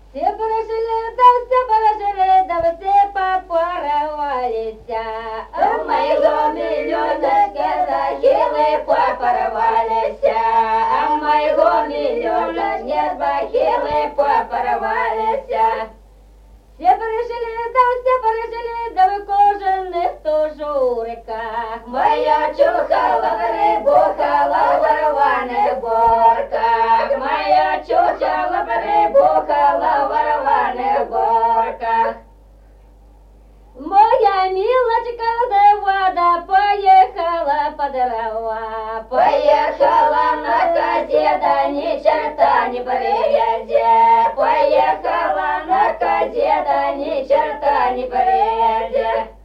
все прожили, да все попоровались. У моего миллионочка захилы попоровались, а моего миллиона нет, бахилы попоровались. Все прожили, да в кожаных тужурках. Моя чухала прибухала в рваных борках, моя чухала прибухала в рваных борках. Моя милочка до вода поехала по дрова, Поехала на козе, да ни черта не приедет. Поехала на козе, да ни черта не приедет.